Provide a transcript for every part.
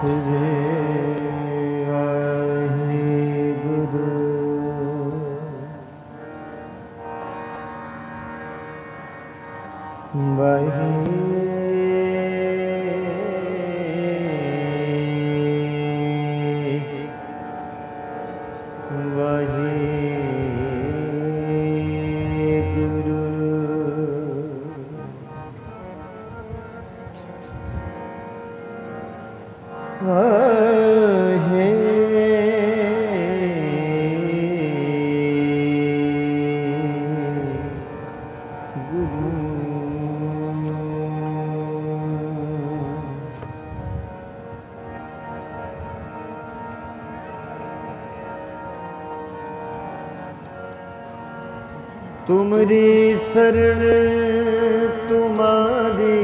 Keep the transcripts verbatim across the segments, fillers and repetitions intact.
तुमरी शरण तुम्हारी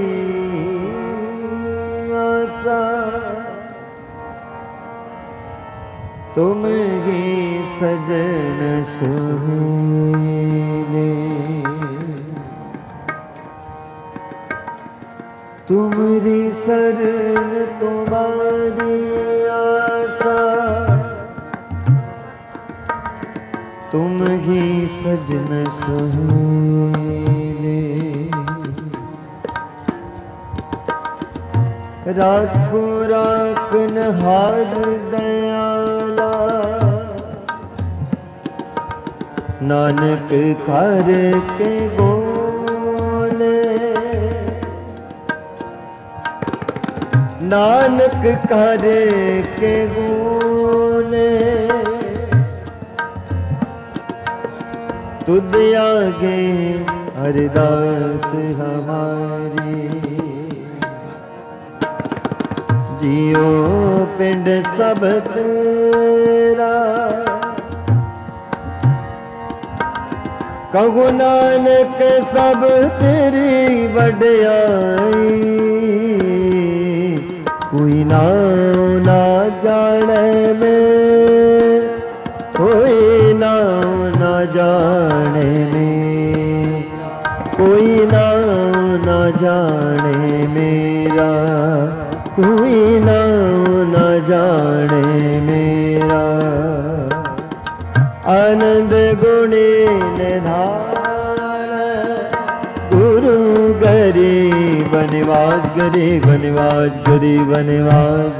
आशा, तुम ही सजन सुहेले। तुमरी शरण तुम्हारी आशा, तुम ही सजन सुहेले। राखो राखन हार दयाला, नानक कर के बोले। नानक कर के बोले, तुद आगे अरदास हमारी। जियो पिंड सब तेरा, कहु नानक सब तेरी वड्याई। कोई नाम ना जाने में, कोई नाम ना जाने में, कोई नाम ना जाने मेरा, कोई नाम ना जाने मेरा। आनंद गुणी निधान, गुरु गरीब निवाज, गरीब निवाज, गरीब निवाज।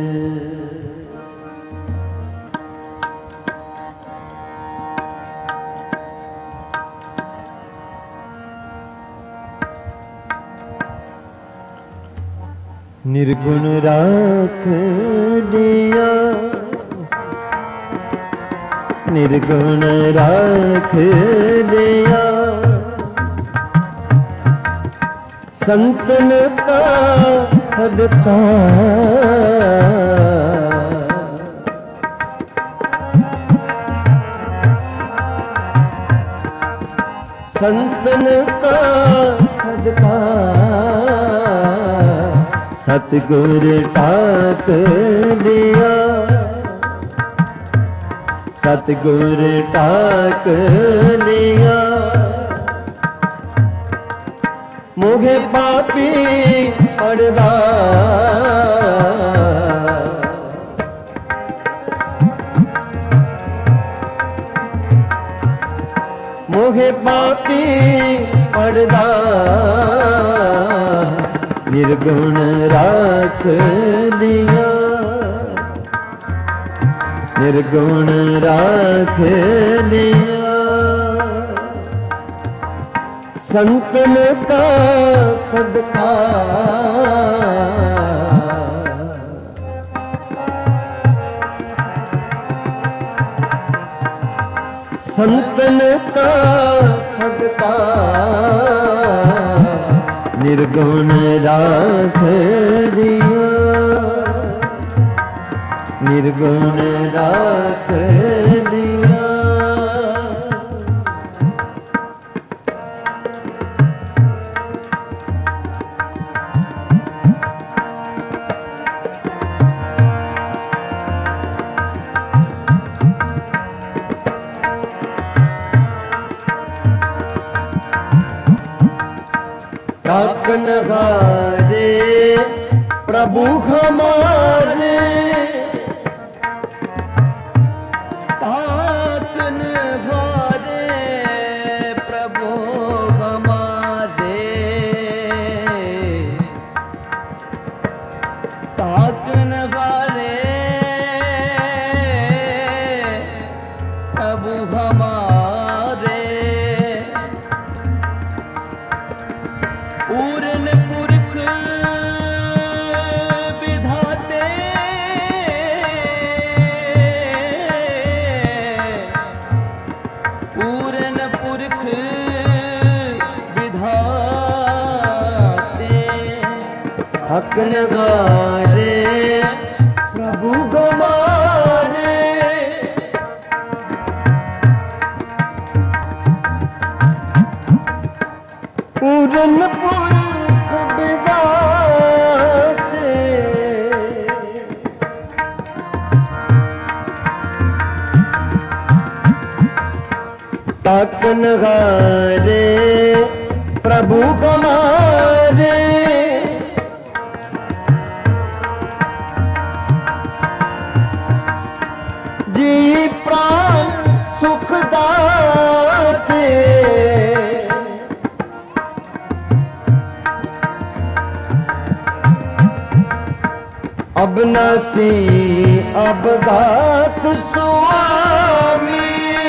निर्गुण राख दिया, निर्गुण राख दिया। संतन का सदका, संतन का सदका। सतगुर ठाक दिया, सतगुर ठाक दिया। मोहे पापी पड़दा, मोहे पापी पड़दा। निर्गुण राख दिया, निर्गुण राख दिया। संतन का सदका, संतन का सदका। निर्गुण राख दिया, निर्गुण राख दिया। राखन हारे प्रभु हमारे ताकन वारे प्रभु हमारे ताकन वारे प्रभु हमारे पूरन पुरख विधाते पूरन पुरख विधाते हक नगारे प्रभु हमारे पूरन पुरख विधाते ताकन हारे प्रभु हमारे जी प्राण सुख दाते अबनासी अबगात स्वामी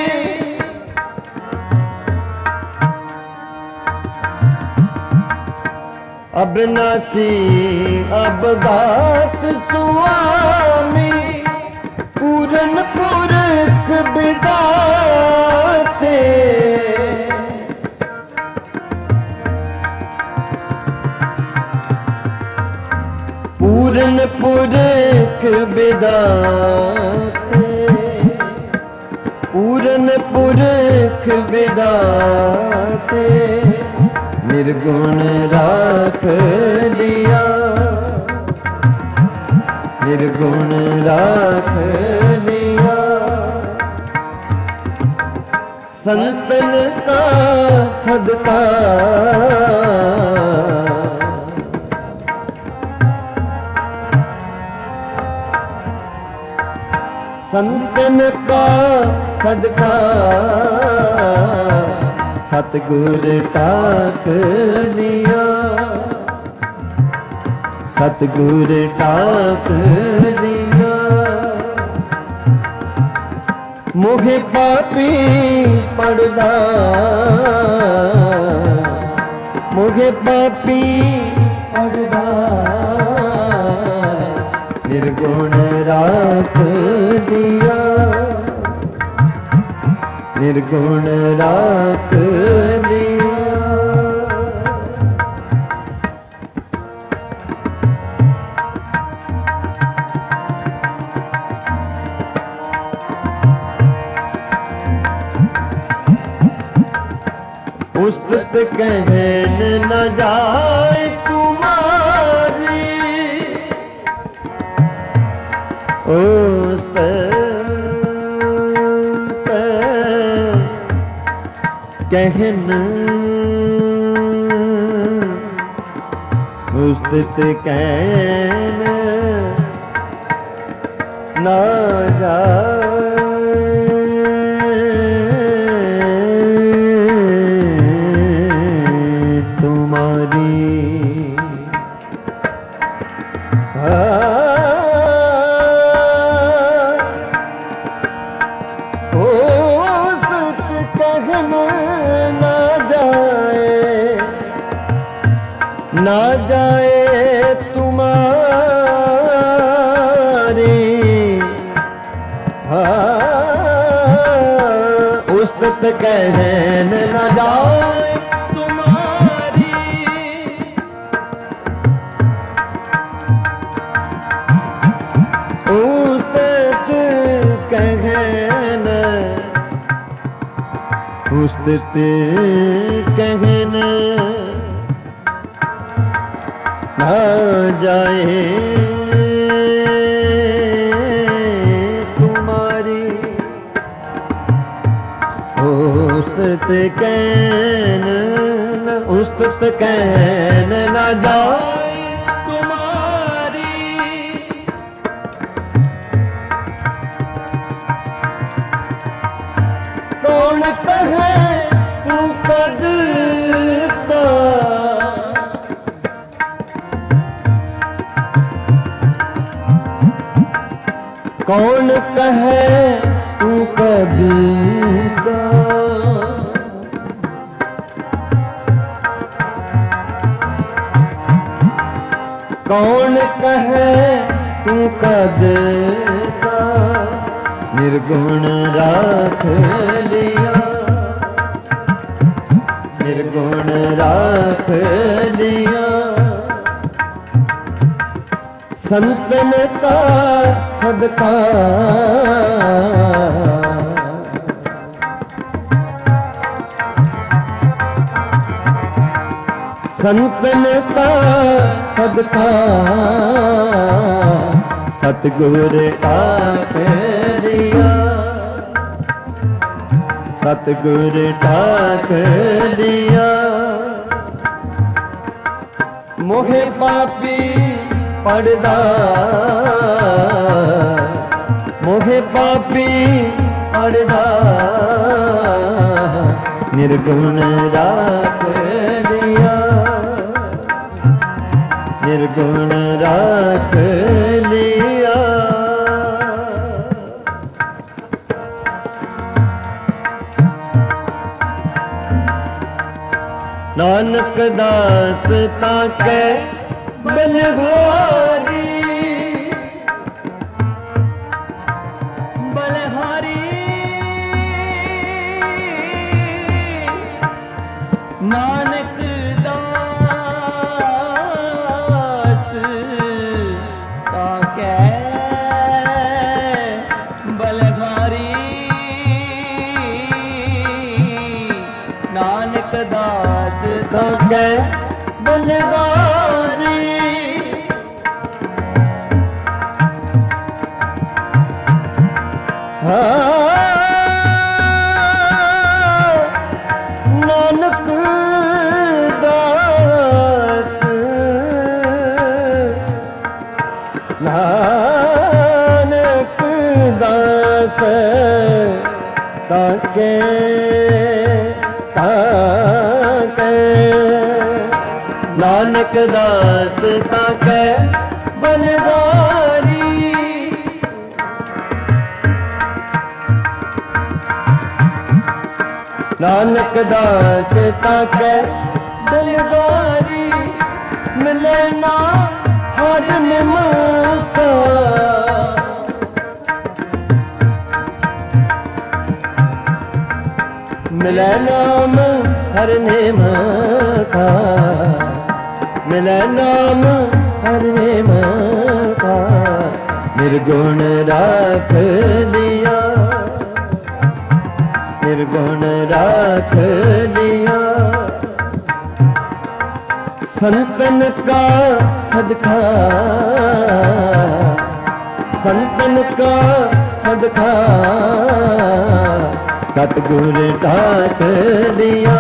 अबनासी अबगात स्वामी पूरन पुरख बिदाते पूरन पुरख बिदाते पूरन पुरख बिदाते निर्गुण राख लिया निर्गुण राख लिया संतन का सदका संतन का सदका सतगुर टाक लिया सतगुर टाक लिया मोहे पापी पड़दा मोहे पापी पड़दा निर्गुण राख लिया निर्गुण राख लिया उस्तत कहन न जाए तुम्हारी उस्तत कहन उस्तत कहन ना जाए तुम्हारी उस्तत कहन ना जाए ना जाए तुम्हारी उस्तत कहन ना जाए तुम्हारी उस्तत कहन उस्तत कहन ना जाए तुम्हारी उस्तत कहन उस्तत कहन ना जाए तुम्हारी कौन कहे तू कभी का, कौन कहे तू कद का, निर्गुण राख लिया, निर्गुण राख लिया। संतन का सदका, संतन का सदका, सतगुर टाक लिया, सतगुर टाक लिया। मोहे पापी पड़दा, मोहे पापी पड़दा, निर्गुण राख लिया, निर्गुण राख लिया। नानक दास ताके बलहारी, बलहारी नानक दास ताके बलहारी, नानक दास ताके बलहारी। नानक दास, नानक दास ताके ताके, नानक दास ताके बलहारी। नानक दास ताके बलहारी, मिले ना हर निमका, मिले नाम हर निमका, मिले नाम हर निमका। निर्गुण राख लिया, निर्गुण राख लिया। संतन का सदका, संतन का सदका, सतगुर टाक लिया,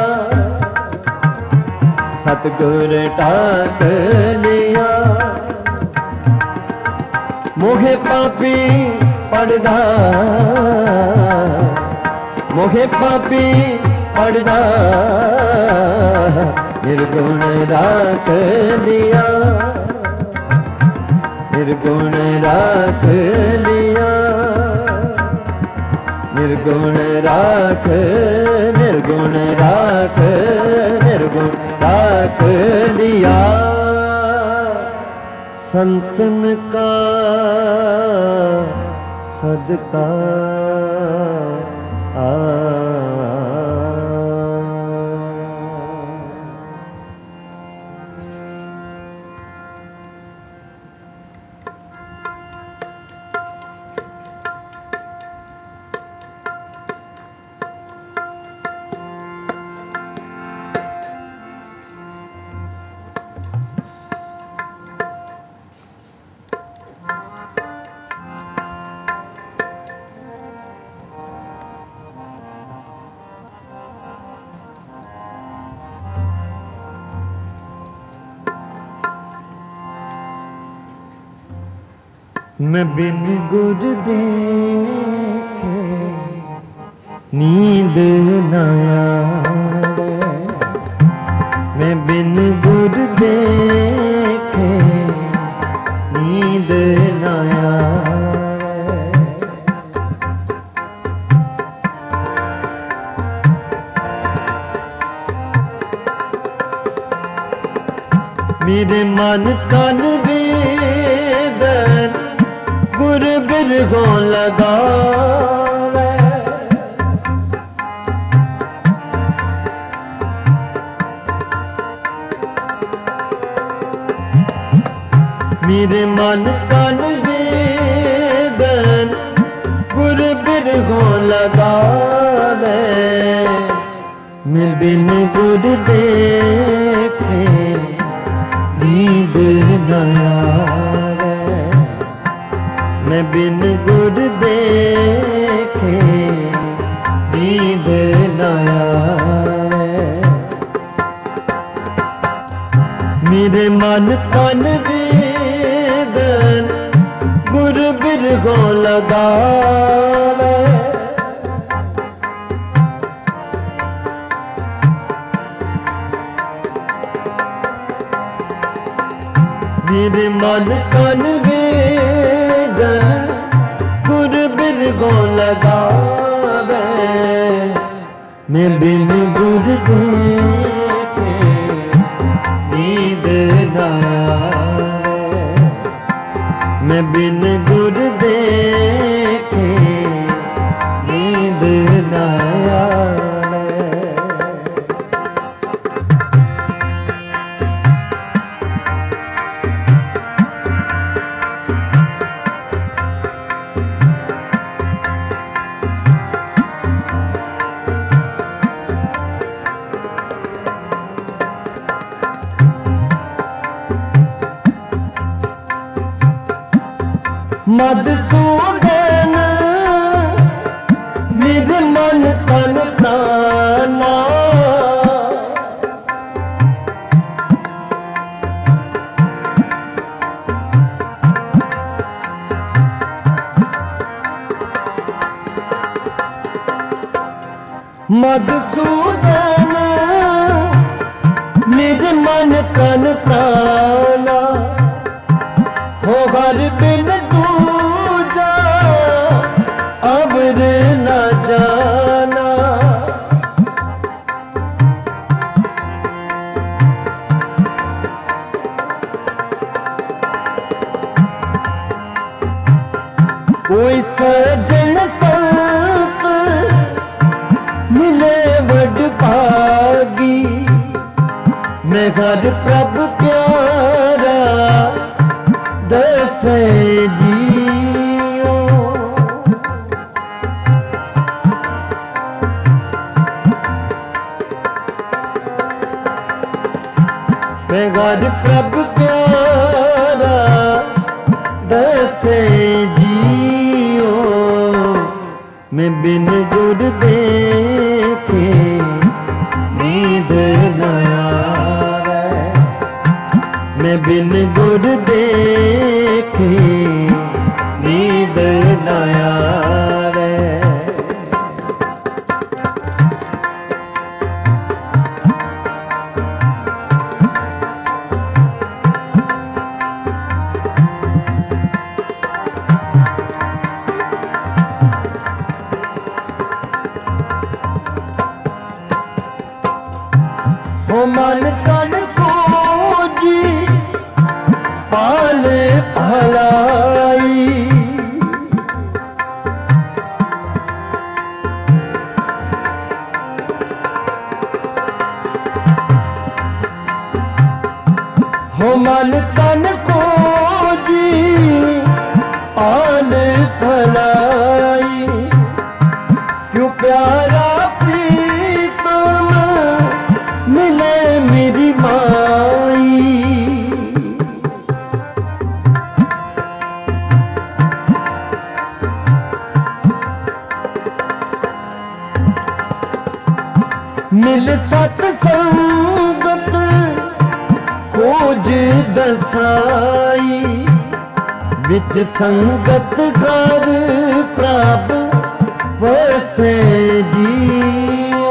सतगुर टाक लिया। मोहे पापी पड़दा, मोहे पापी पड़दा, निर्गुण राख लिया, निर्गुण राख लिया, निर्गुण राख, निर्गुण राख, निर्गुण राख लिया। संतन का सदका आ, मैं बिन गुर देखे नींद न आवे, मैं बिन गुर देखे नींद न आवे। मेरे मन तन वेदन गुर बिरगों लगावे। मेरे मन तन वेदन गुर बिरगों लगावे। मैं बिन गुर देखे नींद न आवे। मैं बिन गुर देखे नींद न आवे। मेरे मन तन वेदन गुर बिरगों लगावे। मेरे मन तन वेदन गुर बिरगों लगावे। मैं बिन गुर देखे नींद न आवे। मैं बिन गुर देखे नींद न आवे। मधुसूदन मेरे मन तन प्राणा। मधुसूदन मेरे मन तन प्राणा। हो हर बिन दूजा अबर न जाना। कोई सजन संत मिले वड भागी। मैं हर प्रभ प्यारा दसे जियो। मैं हर प्रभ प्यारा दसे जियो। मैं बिन गुर देखे नींद न आवे। मैं बिन गुर देखे नींद न आवे। हो मन तन खोजी पाल भलाई। हो मन तन खोजी पाल भलाई। क्यों प्यारा प्रीतम मिले मेरी माई। मिल सतसंगत खोज दसाई। विच संगत घर प्रभ बसे जियो।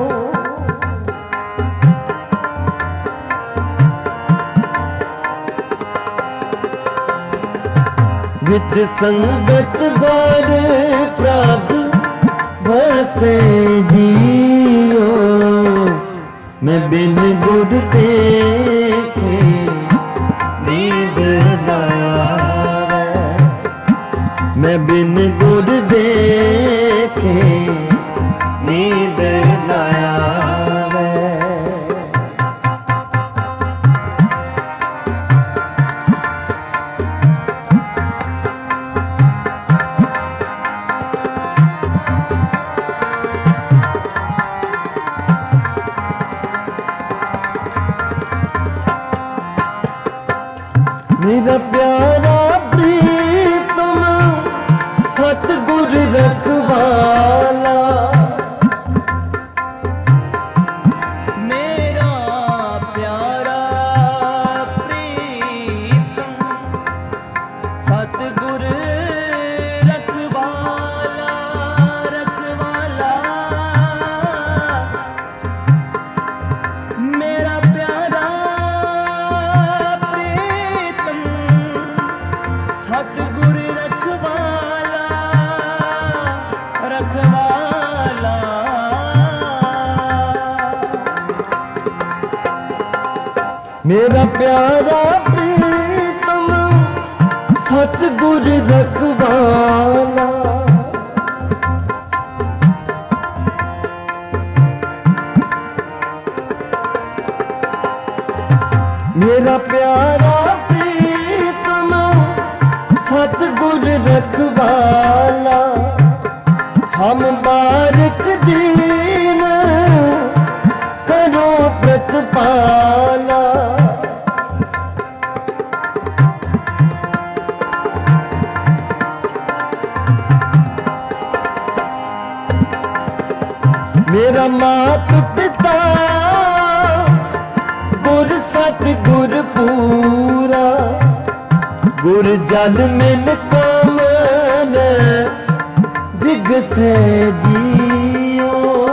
विच संगत घर प्रभ बसे जियो। मैं बिन गुर देखे मेरा प्यारा प्रीतम सतगुर रखवाला, मेरा प्यारा प्रीतम सतगुर रखवाला, रखवाला मेरा प्यारा प्रीतम सतगुर रखवाला, रखवाला मेरा प्यारा प्रीतम सतगुर रखवाला, मेरा प्यारा प्रीतम सतगुर रखवाला, हम बारक दीन करो प्रतिपाला, मेरा मात पिता गुर सतगुर पूरा, गुर जल मिल कमल बिगसे जियो,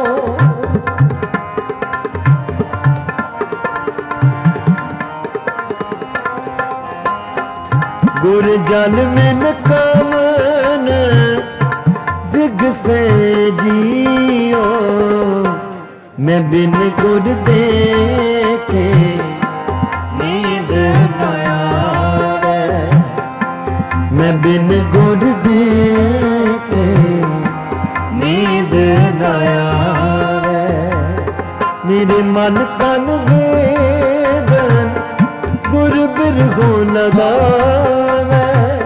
गुर जल मिल कमल बिगसे जियो, मैं बिन गुर देखे नींद न आवे, मैं बिन गुर देखे नींद न आवे, मेरे मन तन वेदन गुर बिरहो लगावे,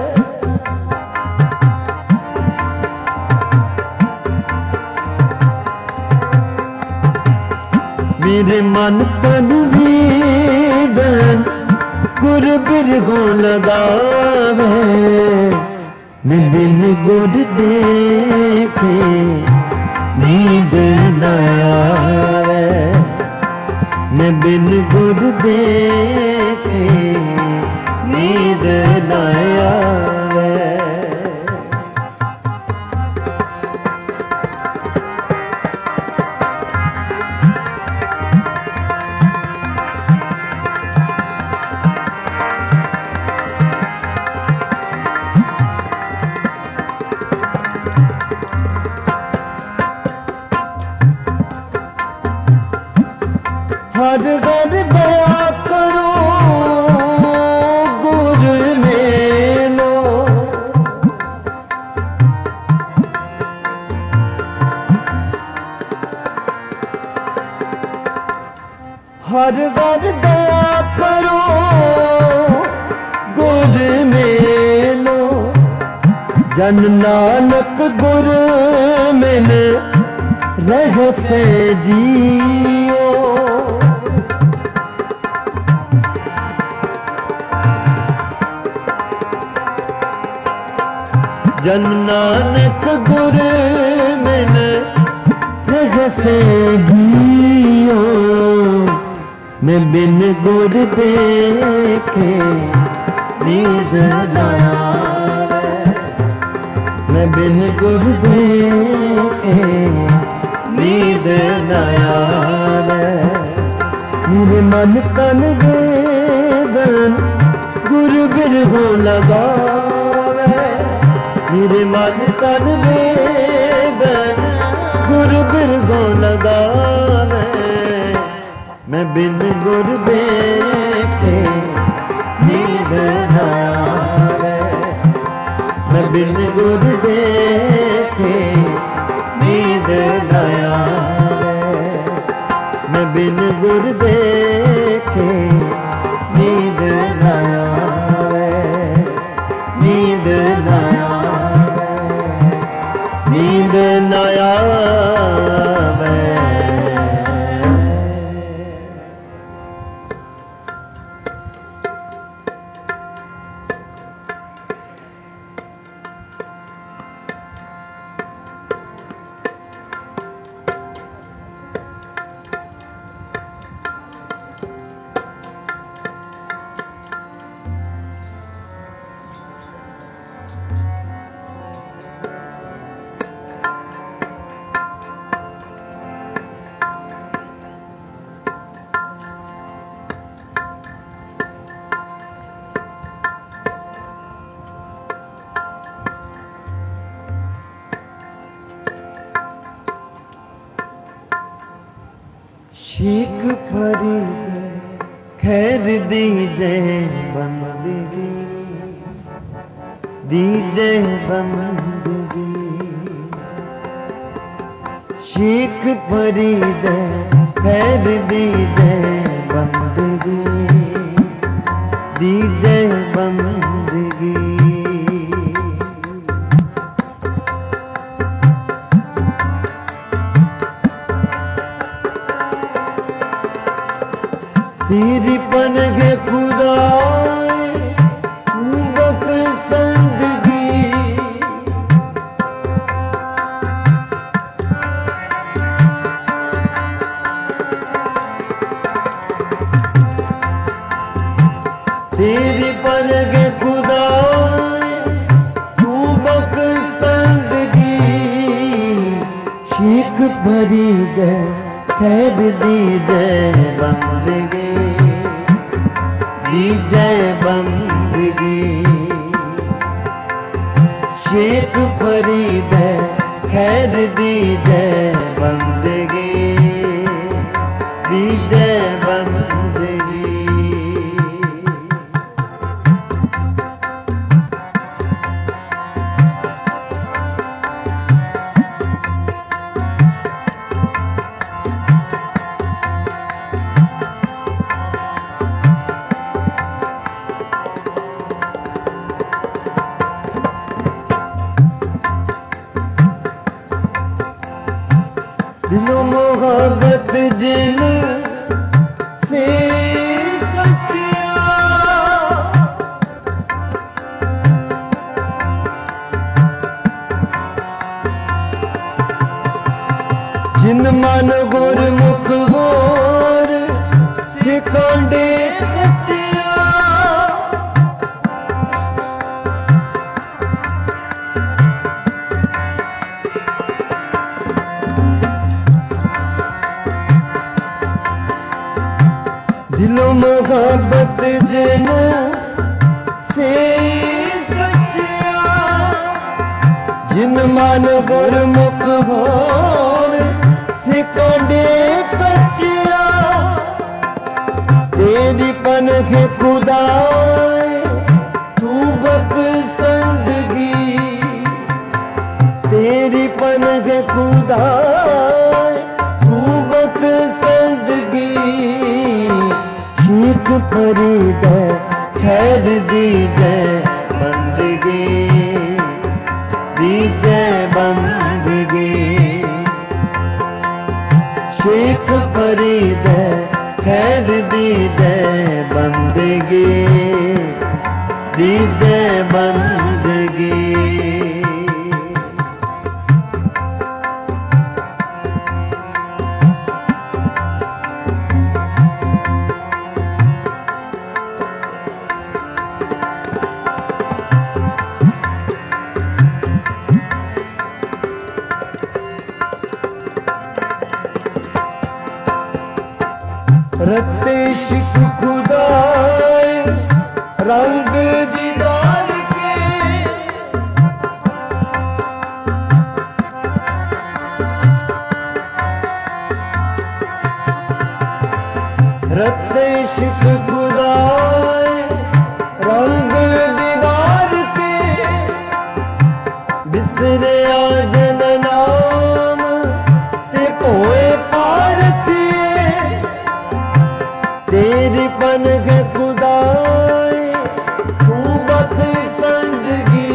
मेरे मन तन वेदन गुर बिरहो लगावे, मैं बिन गुर देखे नींद न आवे, मैं बिन गुर देखे नींद न आवे। हर घर दया करो गुर मेलो, हर घर दया करो गुर मेलो, जन नानक गुर मिल रहसे जियो, जन नानक गुर मिल रहसे जियो, मैं बिन गुर देखे नींद न आवे, मैं बिन गुर देखे नींद न आवे, मेरे मन तन वेदन गुर बिरहो लगावे, मेरे मन तन वेदन गुर बिरहो लगावे, मैं बिन गुर देखे नींद न आवे, मैं बिन गुर देखे नींद न आवे, मैं बिन गुर देखे नींद न आवे, नींद न आवे, नींद न आवे। शीख फरीद खैर दीजे बंदगी, दीजे बंदगी। शीख फरीद खैर दीजे बंदगी, दीजे बंदगी। तेरी पनगे खुदा बकसंदगी, तेरी पनगे खुदा तू बकसंदगी। शीख फरीद खैर दीजे बंदगी, दीजे बंदगी। शीख फरीद खैर दीजे बंदगी, दीजे बंदगी। दिलो मोहब्बत जिन से सचिया, जिन मन गुर मुख होर सिकांडे बचिया। दिलो मोहब्बत जिन से सचिया, जिन मन गुरमुख होर सिकांडे बचिया। तेरी पनख खुदा तू बकसंदगी, तेरी पनख खुदा तू बकसंदगी। शीख फरीद खैर दीजे बंदगी, दीजे बंदगी। शीख फरीद खैर दीजे बंदगी, दीजे बंदगी। रत्ते शिक खुदाए रंग दीदार के, रत्ते शिक खुदाए रंग दीदार के। बिसरे आजन नाम ते पोए पारथिए, तेरी पनख खुदाए तू बकसंदगी,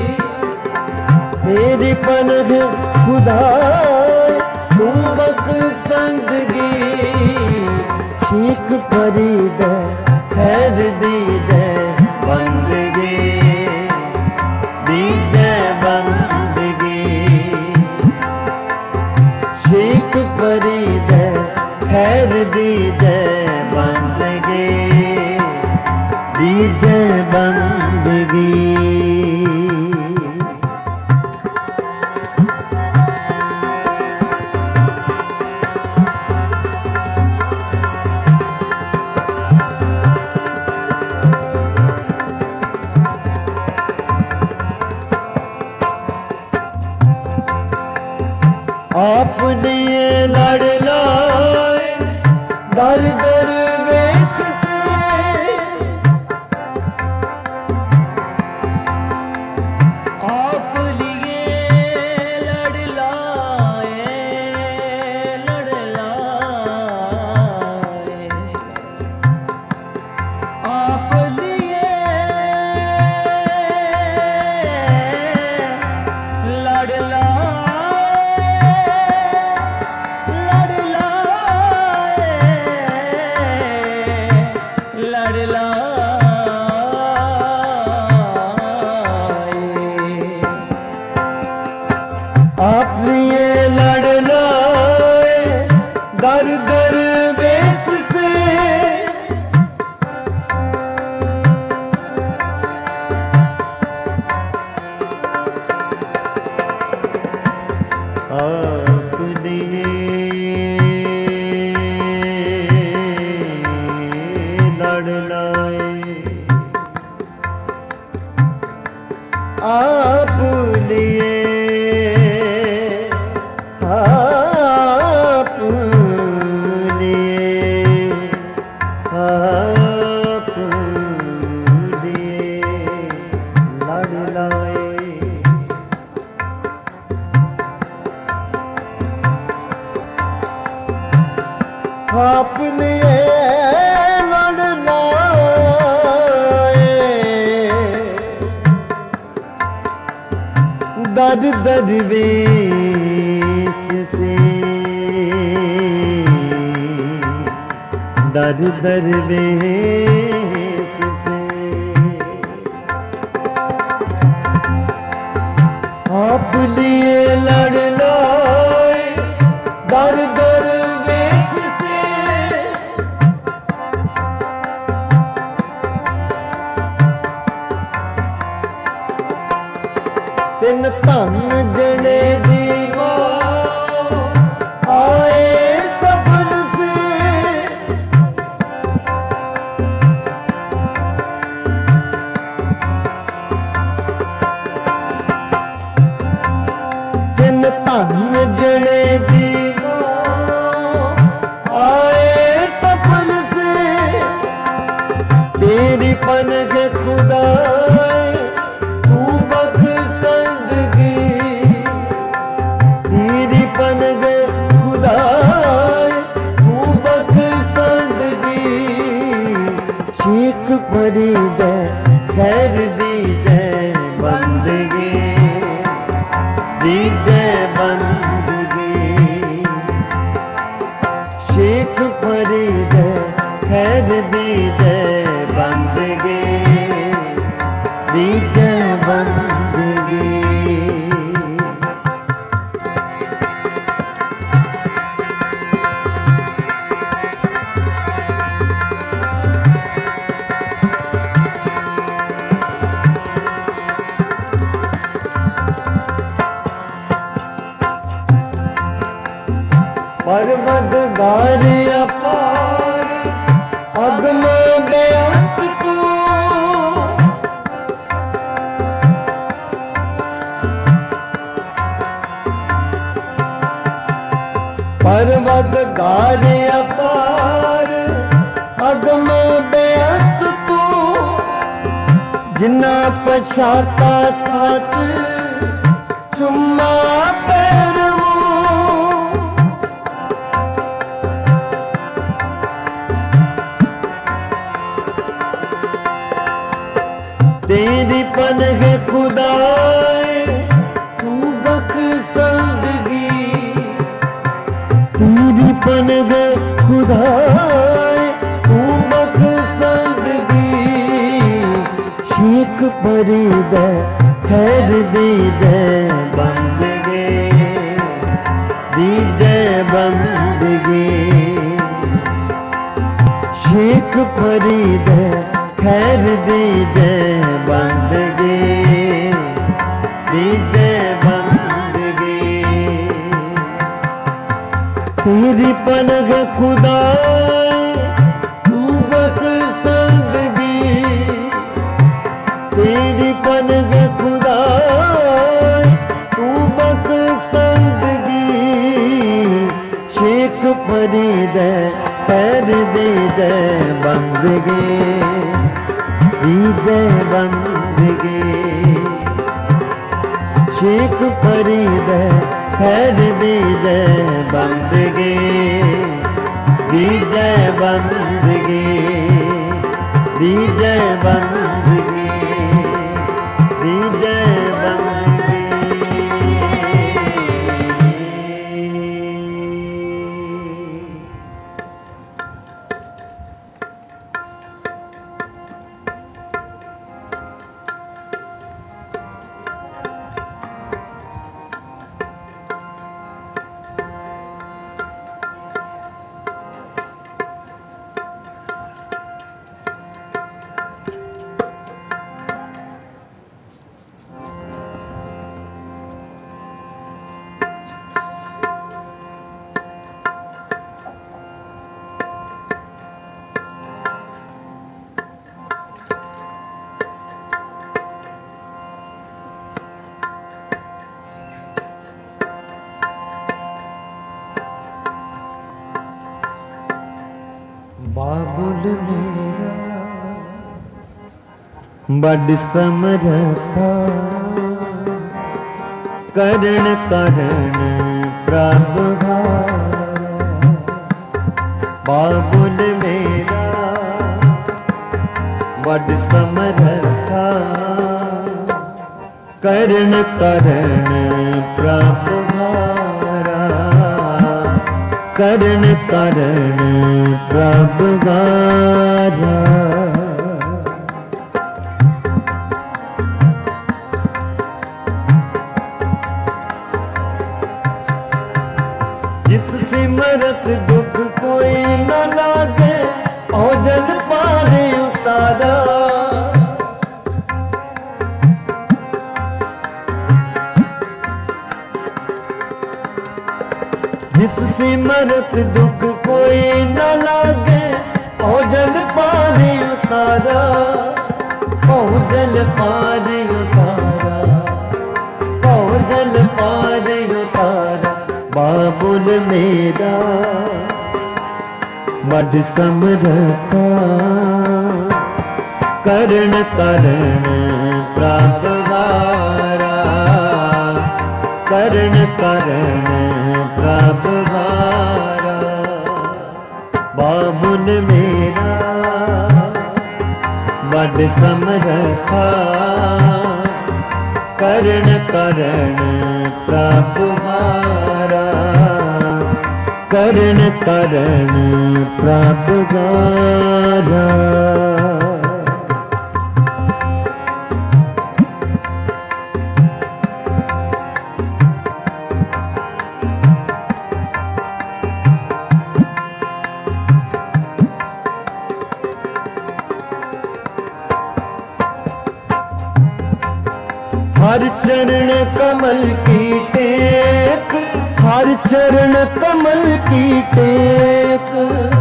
तेरी पनख खुदाए तू बकसंदगी। शीख फरीद खैर दीजे बंदगी, दीजे बंदगी। शीख फरीद खैर दीजे बंदगी, दीजे बंदगी। आप दिए लड़ लाए आप लिए आप लिए आप लिए लड़ लाए आप लिए लड़ लाए दर दरवेश से दर दरवेश से आप लिए लड़ लाए दर दरवेश से तिन धन जने दीवा आए सफल से तिन धन जने दीवा आए सफल से तेरी पनघ खुदा परी दे खैर दी जय बंदगी दी जय बंदगी शेख परी दे खैर दी जय बंदगी दी जय बंदगी परवदगार अपार अगम बेअंत तू परवदगार अपार अगम बेअंत तू जिन्ना पछाता सच चुम्मा तेरी पनघ खुदाए तू बख्शंदगी तेरी पनघ खुदाए तू बख्शंदगी शेख परी दे खैर दी जय बंदगी दी जय बंदगी शेख परी दे खैर दी जय बंदगी दी जय बंदगी तेरी पनघ खुदा तू बख्शंदगी तेरी पनघ खुदा तू बख्शंदगी शेख परी दे खैर दी जय बंदगी दी जय बंदगी शेख परी दे खैर दी जय बंदगी दी जय बंदगी दी जय बंदगी दी जय बंदगी बाबुल मेरा बड़ समरथा करण करण प्रभु बाबुल मेरा बड़ समरथा करण करण प्रभु करण करण प्रभु गारा। जिस सिमरत दुख कोई न लागे औजल पार उतारा। जिस सिमरत दुख कोई न लागे औजल पार उतारा। औजल पार उतारा औजल पार उतारा बाबुल मेरा बड़ समरथा करण करण प्रभु गारा। करण करण प्रभु गारा बाबुल मेरा बड़ समरथा करण करण प्रभु गारा। करण करण प्रभु गारा। हर चरण कमल की टेक हर चरण कमल की टेक।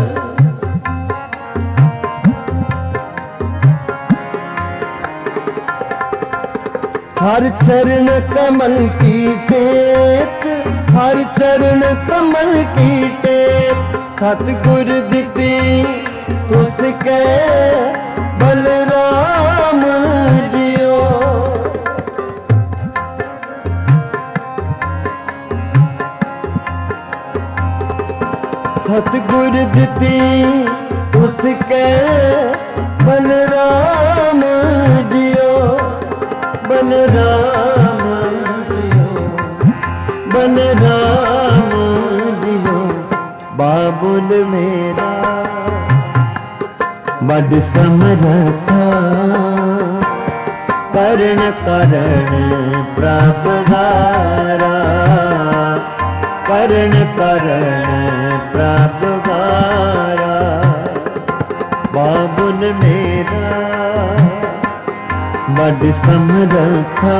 हर चरण कमल की टेक हर चरण कमल की टेक। सतगुर दिती तुसके बलराम जियो। सतगुर दिती उसके बलराम जियो। बलराम जियो बलराम जियो बाबुल मेरा बड़ समरथा करण करण प्रभु गारा। करण करण प्रभु गारा बाबुल मेरा बड़ समरथा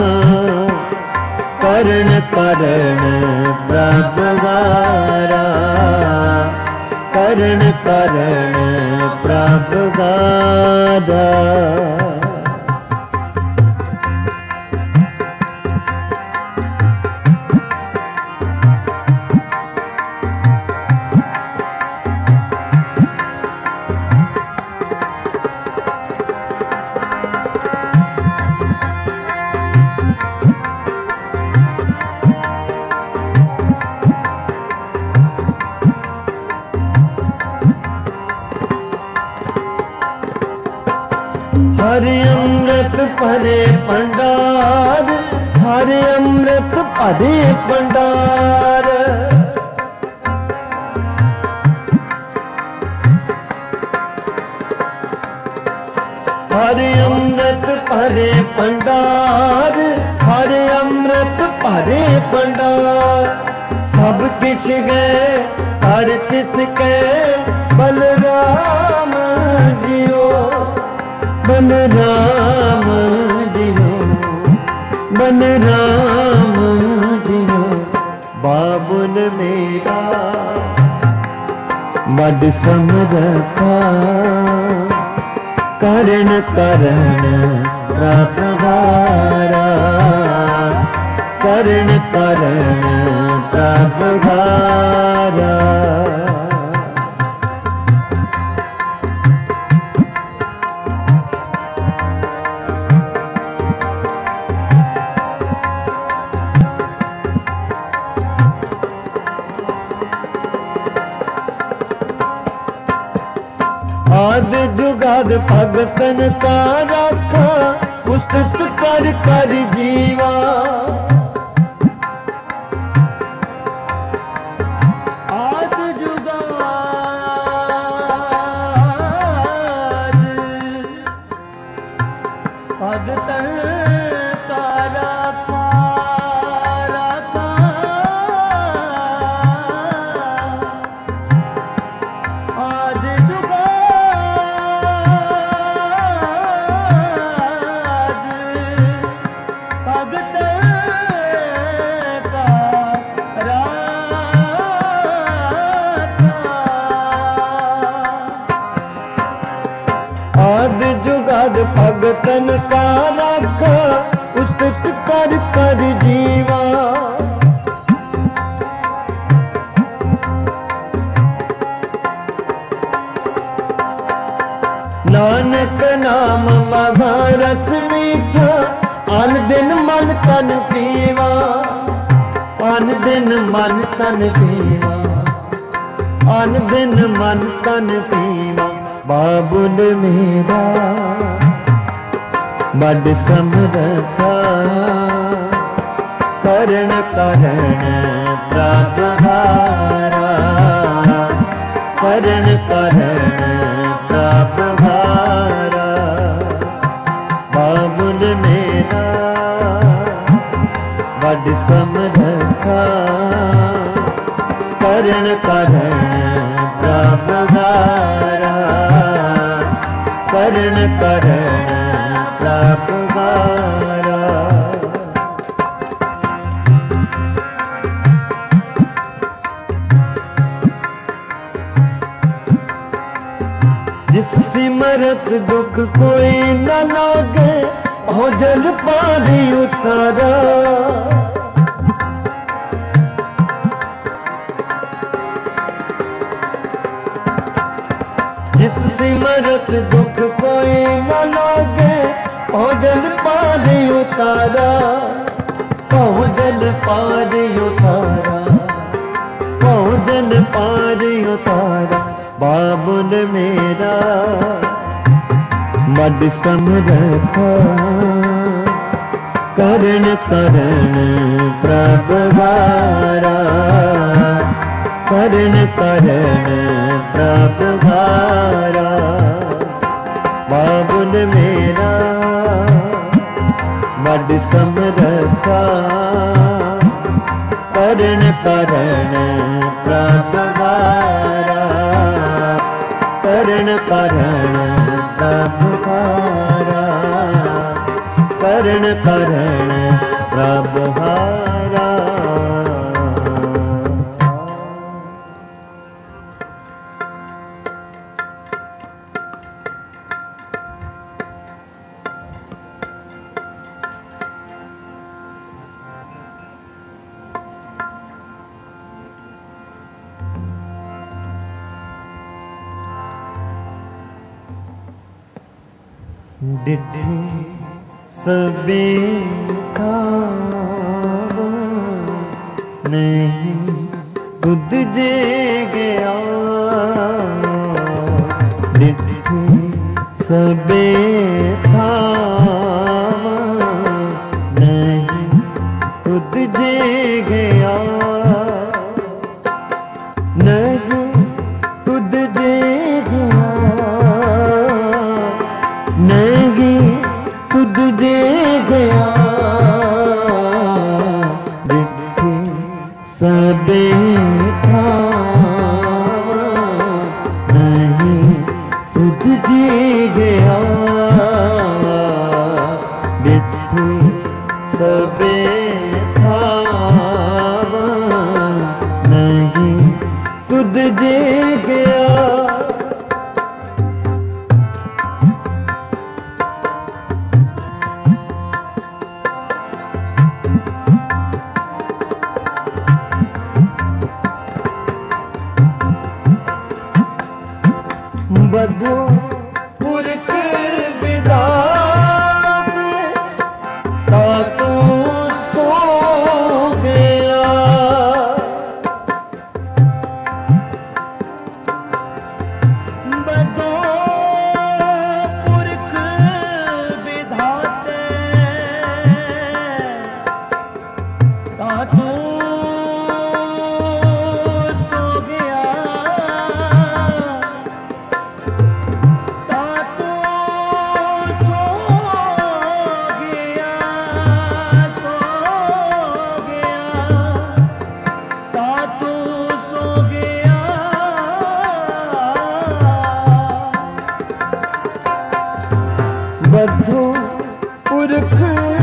करण करण प्रभु गारा। करण करण प्रभु गारा। हरि अमृत भरे भंडार हरि अमृत भरे भंडार। हरि अमृत भरे भंडार हरि अमृत भरे भंडार। सब किछ गए हर तिसके बलराम जियो। बलराम जियो बलराम जियो बाबुल मेरा बड़ समरथा करण करण प्रभु गारा। करण करण प्रभु गारा जुगाद भगतन का राखा उस्तत कर कर जीवा आद जुगाद भगतन का राखा राखा आद जुगाद भगतन का राखा आद जुगाद भगतन का राखा उस्तत कर कर जीवा नानक नाम महा रस मीठा अन दिन मन तन पीवा अन दिन मन तन पीवा अन दिन मन तन पीवा बाबुल मेरा बड़ समरथा करण करण प्रभुहारा करण करण प्रभुहारा बाबुल मेरा बड़ समरथा करण करण प्रभुहारा करण करण प्रभुहारा जिस सिमरत दुख कोई न लागे हो जल पारी उतारा जिस सिमरत दुख कोई न लागे हो जल पारी उतारा हो जल पारी उतारा हो जल पारी उतारा बाबुल मेरा मद समरथा करण करण प्रभुहारा करण करण प्रभुहारा बाबुल मेरा मद समरथा करण करण प्रभुहारा करण करण प्रभुहारा करण करण प्रभुहारा डिठे सबे खाव नहीं खुद जे गया डिठे सबे खाव नहीं खुद जे गया नहीं खुद जे गया नहीं खुद जे गया डिठे सबे खाव नहीं खुद जे गया डिठे सबे खाव नहीं खुद जे गया बधो पुरख विधान का तू सो गया बधो पुरख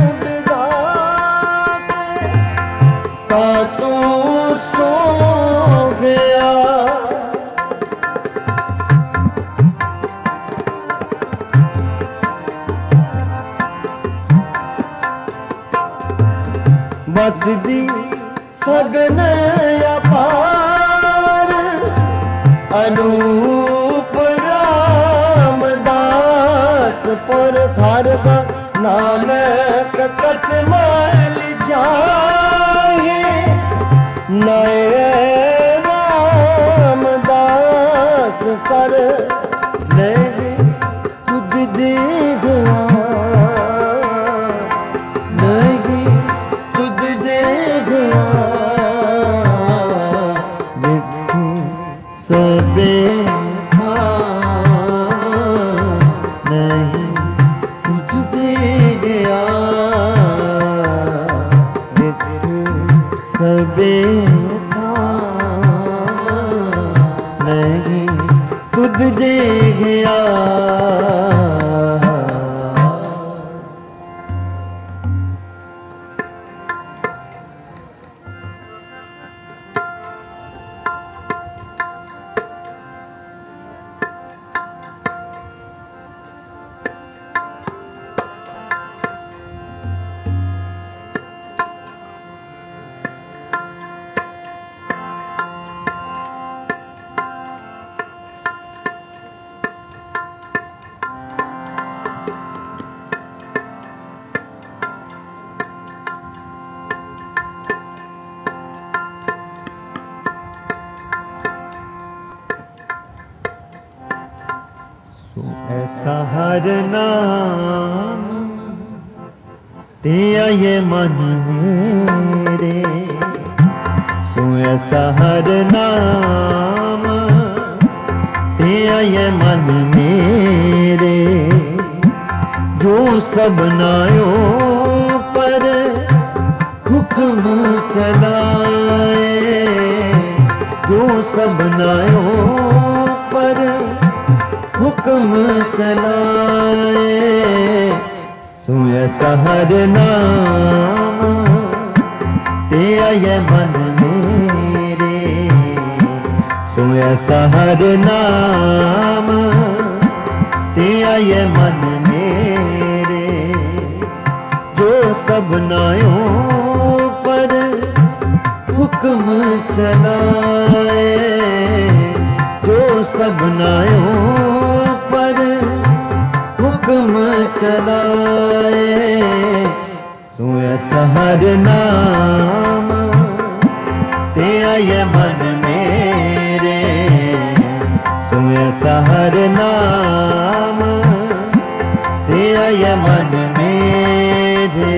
विधाते ता तू सो गया। बस दी सगन अपार अनूप रामदास पुर धर्म नानक कसमल जाए। नए रामदास सर ले तुझ जी गया। नहीं तुझ जे गया मिठू सबे था। नहीं तुझ जे गया मिठू सबे था। नहीं तुझ जे गया। ऐसा हर नाम तेरा ये मन मेरे। सो ऐसा हर नाम तेरा ये मन मेरे। जो सबनायों पर हुक्म चलाए। जो सबनायों पर हुक्म चलाए। सो ऐसा हर नाम तेरा ये मन मेरे। सो ऐसा हर नाम तेरा ये मन मेरे। जो सबनायों पर हुक्म चलाए। जो सबनायों पर हुक्म चलाए। सो ऐसा हर नाम तेरा ये मन मेरे। सो ऐसा हर नाम तेरा ये मन मेरे।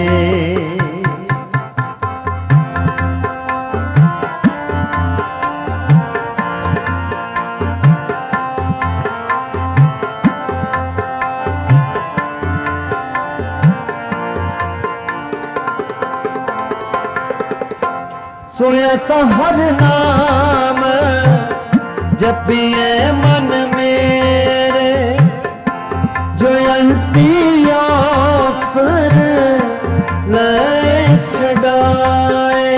सो ऐसा हर नाम जपिए मन मेरे। जो अंतिया सर ले छड़ाए।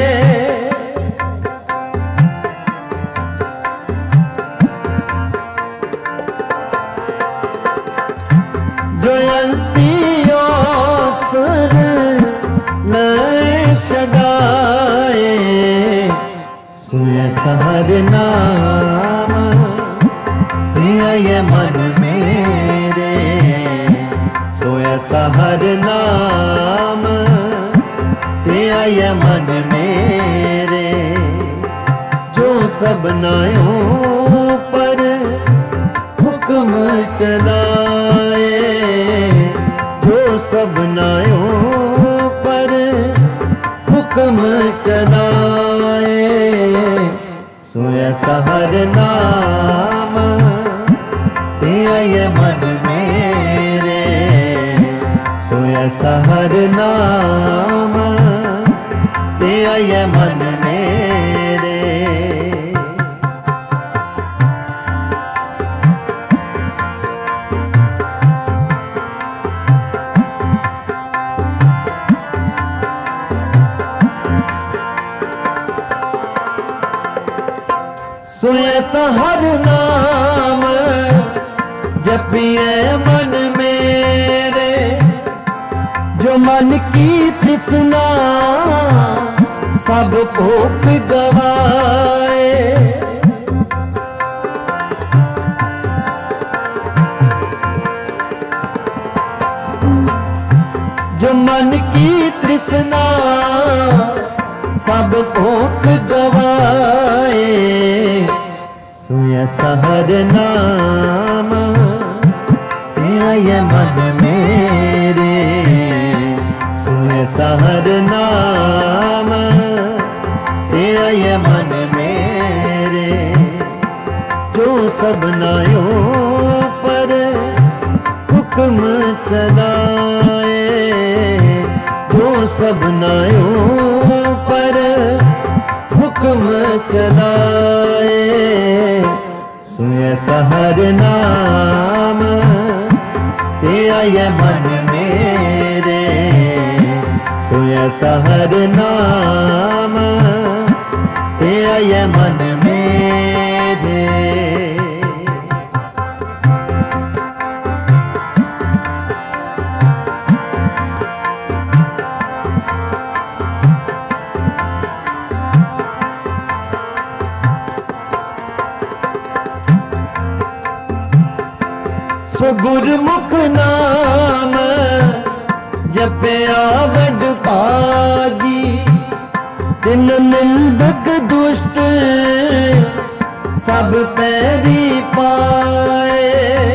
जो अंतिया सर ले छड़ाए। सो ऐसा हर नाम तेरा ये मन मेरे। सो ऐसा हर नाम तेरा ये मन मेरे। जो सबनायों पर हुक्म चलाए। जो सबनायों पर हुक्म चलाए। सो ऐसा हर नाम तेरा ये मन मेरे। सो ऐसा हर नाम तेरा ये मन मेरे। सुए सहर नाम जपिए मन मेरे, जो मन की तृष्णा सब भूख गवाए। जो मन की तृष्णा सब भूख गवाए, सुय सहर नाम तेरा ये मन मेरे, सुय सहर नाम तेरा ये मन मेरे, जो सबनायों पर हुक्म चलाए, जो सबनायों पर हुक्म चलाए, सुय सहर नाम तेरा ये मन मेरे, सुय सहर नाम तेरा ये मन मेरे। सो गुरमुख नाम जपया बड़ भागी, तिन निंदक दुष्ट सब पैरी पाए।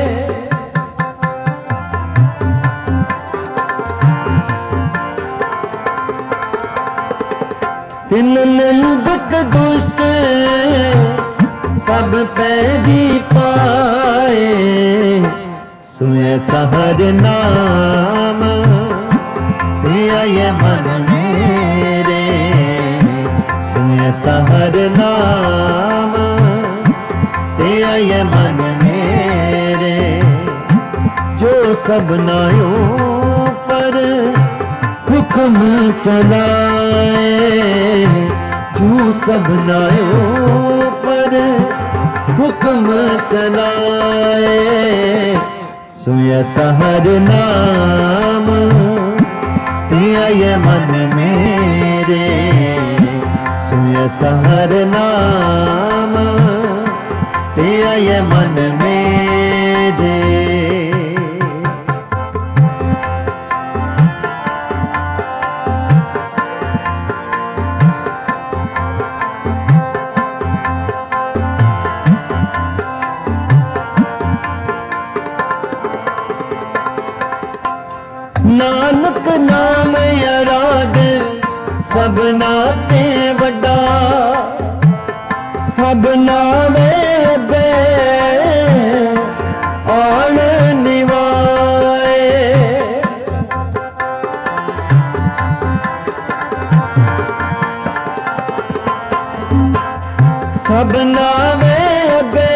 तिन निंदक दुष्ट सब पैरी पाए, सुय सहर नाम तेरा ये मन मेरे, सुय सहर नाम तेरा ये मन मेरे, जो सबनायों पर हुक्म चलाए, जो सबनायों पर हुक्म चलाए, सुय सहर नाम तेरा ये मन मेरे, सुय सहर नाम तेरा ये मन मेरे। नानक नाम अराग सबना ते वड्डा, सबना में दे आन निवाए। सबना में दे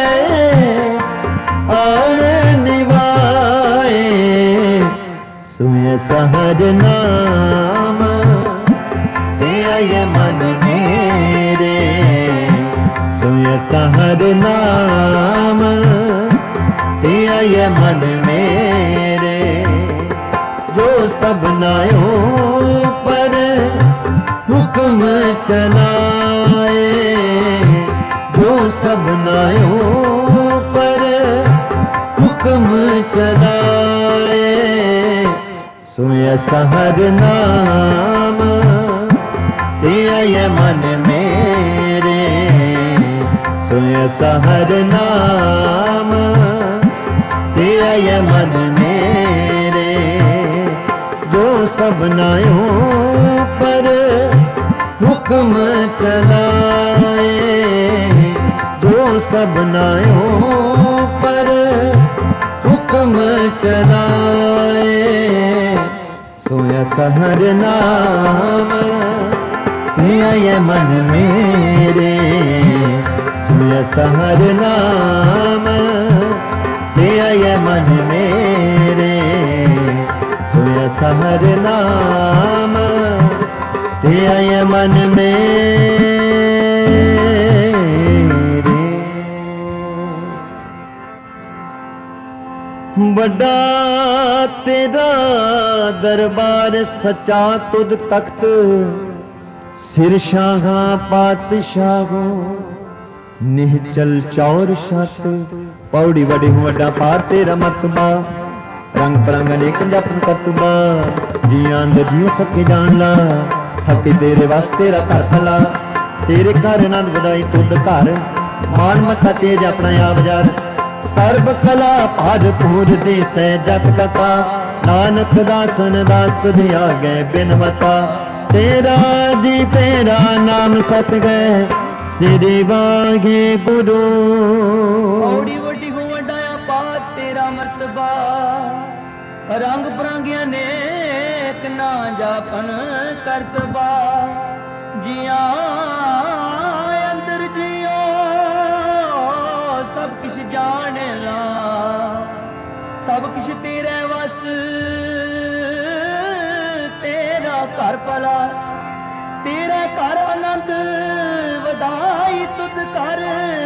आन निवाए, सुय सहर नाम तेरा ये मन मेरे, सुय सहर नाम तेरा ये मन मेरे, जो सबनायों पर हुक्म चलाए, जो सबनायों पर हुक्म चलाए, सुय सहर नाम तेरा ये मन मेरे, सुय सहर नाम तेरा ये मन मेरे, जो सबनायों पर हुक्म चलाए, जो सबनायों पर हुक्म चलाए, सुय सहर नाम तेरा ये मन मेरे, सुय सहर नाम तेरा ये मन मेरे, सुय सहर नाम तेरा ये मन मेरे। ਵੱਡਾ ਤੇਰਾ ਦਰਬਾਰ ਸੱਚਾ ਤੁਧ ਤਖਤ ਸਿਰ ਸ਼ਾਹਾਂ ਪਾਤਸ਼ਾਹੋ ਨਿਹਚਲ ਚੌਰ ਛਤ ਪੌੜੀ ਵੜੇ ਹੂੰ ਵੱਡਾ ਪਾਰ ਤੇਰਾ ਮਤਬਾ ਰੰਗ ਬਰੰਗ ਅਨੇਕ ਜਪਨ ਕਰਤੁਬਾ ਜੀਆਂ ਦੇ ਜੀਉ ਸਕੇ ਜਾਣ ਲਾ ਸਕੇ ਤੇਰੇ ਵਾਸਤੇ ਤੇਰਾ ਘਰ ਭਲਾ ਤੇਰੇ ਘਰ ਆਨੰਦ ਵਧਾਈ ਤੁਧ ਘਰ ਮਾਨ ਮੱਥਾ ਤੇਜ ਆਪਣਾ ਆਪ ਜਰ ਸਰਬ ਕਲਾ ਭਰਪੂਰ ਦੇ ਸਹਿ ਜਤ ਕਥਾ ਨਾਨਕ ਦਾਸਨ ਦਾਸ ਤੁਧ ਆਗੇ ਬਿਨਵਤਾ ਤੇਰਾ ਜੀ ਤੇਰਾ ਨਾਮ ਸਤ ਗਏ ਸਿਰੀ ਵਾਗੇ ਗੁਰੂ ਔੜੀ ਵੱਡੀ ਹੋ ਵੱਡਾ ਪਾਤ ਤੇਰਾ ਮਰਤਬਾ ਰੰਗ ਬਰੰਗਿਆਂ ਨੇਕ ਨਾ ਜਾਪਨ ਕਰਤਬਾ ਜੀਆਂ ਅੰਦਰ ਜਿਉ ਸਭ ਕਿਛ ਜਾਣ ਲਾ ਸਭ ਕਿਛ ਤੇਰੇ ਵਸ ਤੇਰਾ ਘਰ ਭਲਾ ਤੇਰਾ ਘਰ ਆਨੰਦ ਵਧਾਈ ਤੁਧ ਕਰ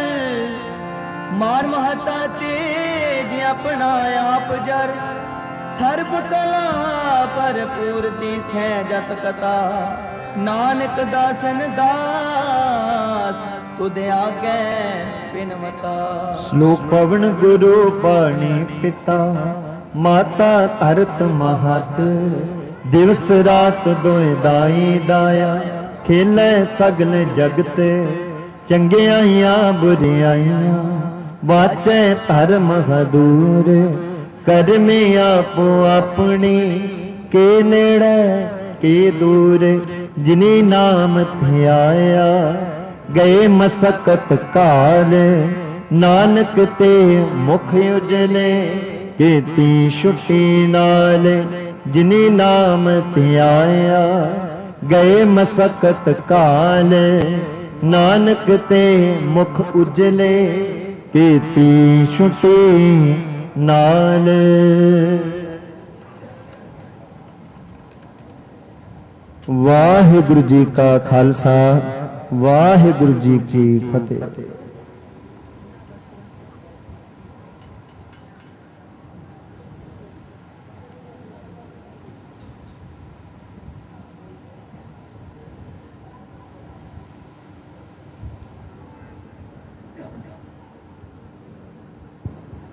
ਮਾਰ ਮਹਤਾ ਤੇਜ ਆਪਣਾ ਆਪ ਜਰ ਸਰਬ ਕਲਾ ਭਰਪੂਰ ਦੀ ਸਹਿ ਜਤ ਕਥਾ ਨਾਨਕ ਦਾਸਨ ਦਾਸ ਤੁਧ ਆਗੇ ਬਿਨਵਤਾ ਸ਼ਲੋਕ ਪਵਨ ਗੁਰੂ ਪਾਣੀ ਪਿਤਾ ਮਾਤਾ ਧਰਤ ਮਹਤ ਦਿਵਸ ਰਾਤ ਦੋਇ ਦਾਈ ਦਾਇਆ ਖੇਲੇ ਸਗਲ ਜਗਤ ਚੰਗਿਆਈਆਂ ਬੁਰਿਆਈਆਂ ਵਾਚੈ ਧਰਮ ਹਦੂਰ ਕਰਮੀ ਆਪੋ ਆਪਣੀ ਕੇ ਨੇੜੇ ਕੇ ਦੂਰ ਜਿਨੀ ਨਾਮ ਧਿਆਇਆ ਗਏ ਮਸਕਤ ਕਾਲ ਨਾਨਕ ਤੇ ਮੁਖ ਉਜਲੇ ਕੀਤੀ ਛੁੱਟੀ ਨਾਲ ਜਿਨੀ ਨਾਮ ਧਿਆਇਆ ਗਏ ਮਸਕਤ ਕਾਲ ਨਾਨਕ ਤੇ ਮੁਖ ਉਜਲੇ ਕੀਤੀ ਛੁੱਟੀ ਨਾਲ। ਵਾਹਿਗੁਰੂ ਜੀ ਕਾ ਖਾਲਸਾ ਵਾਹਿਗੁਰੂ ਜੀ ਕੀ ਫਤਿਹ।